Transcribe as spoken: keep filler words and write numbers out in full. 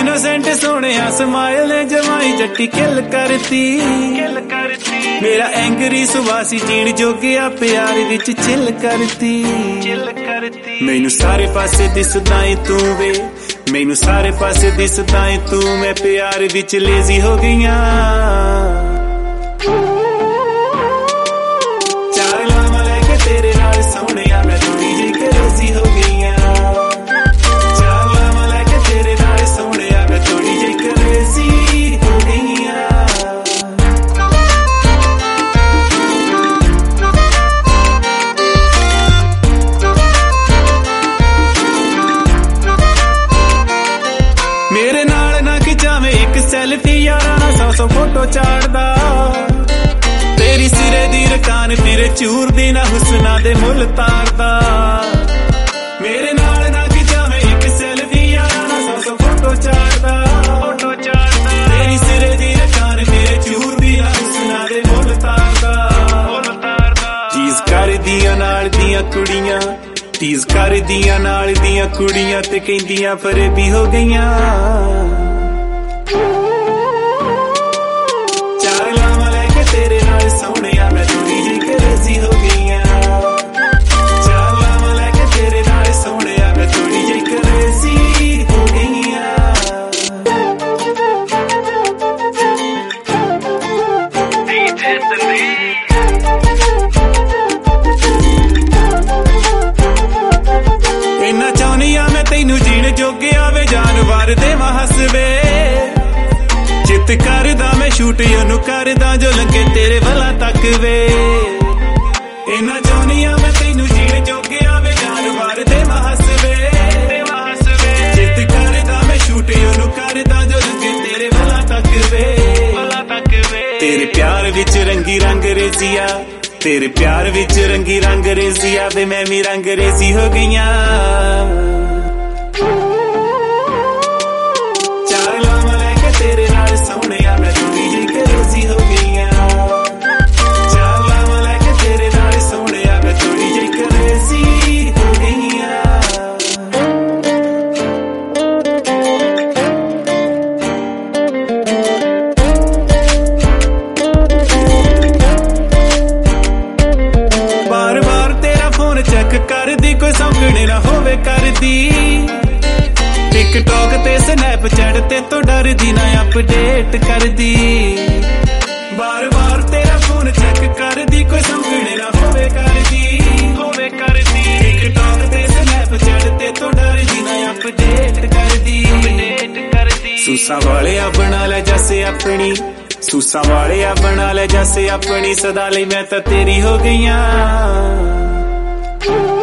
innocent सोने smile ने जमाई जट्टी किल करती किल करती मेरा एंगरी सुबासी जीण जोगिया प्यार विच चिल करती चिल करती मैनू सारे पासे दिसदा ऐ तू वे मैनू सारे पासे दिसदा ऐ तू मैं प्यार विच लेजी हो गईया चार लावां लैके तेरे नाल सोहणिया मैं थोड़ी जी क्रेजी हो गईया चार लावां लैके तेरे नाल सोहणिया मैं थोड़ी जी क्रेजी हो गईया मेरे नाल ना खिचावे एक सैल्फी यारा ना सौ सौ फोटो चाड़दा तेरी सिरे दी रकान फिर चूर दी ना हुस्ना दे मुल तारदा मेरे नाल ना खिचावे एक सैल्फी यारा ना सौ सौ फोटो चाड़दा फोटो चाड़दा तेरी सिरे दी रकान फिर चूर दी ना हुस्ना दे मुल तारदा मुल तारदा चीज कर दियां नाल दियां कुड़ियां चीज कर दियां नाल दियां कुड़ियां ते कहंदियां फरेबी हो गईयां चार लावां लैके तेरे नाल सोहणिया मैं थोड़ी जी क्रेजी हो गईयां चार लावां लैके तेरे नाल सोहणिया मैं थोड़ी जी क्रेजी हो गईयां इन्ना चाहनिया मैं तैनू जीण जोगिया वे जानवर देवां हस वे चित करदा मैं शूट ओनू करदा जो लगे तेरे वला तक वे इन्ना चाहनिया मैं तैनू जीण जोगिया वे जानवर देवां हस वे चित करदा मैं शूट ओनू करदा जो लगे तेरे वला तक वे वला तक वे तेरे प्यार विच रंगी रंग रेजिया तेरे प्यार विच रंगी रंग रेजिया वे मैं भी रंग रेजी हो गईया चार लावां लैके तेरे नाल सोहणिया मैं थोड़ी जी क्रेजी हो गईया चार लावां लैके तेरे नाल सोहणिया मैं थोड़ी जी क्रेजी हो गईया बार बार तेरा फोन चेक कर दी कोई सौंकने ना होवे कर दी टिकटॉक ते स्नैपचैट ते तो डर दी ना अपडेट कर दी बार बार तेरा फोन चेक कर दी कोई सौंकने ना होवे कर दी होवे कर दी टिकटॉक ते स्नैपचैट ते तो डर दी ना अपडेट कर दी अपडेट कर दी सूसा वाले आ बना ले जैसे अपनी सूसा वाले आ बना ले जैसे अपनी सदा लई मैं तां तेरी हो गईयां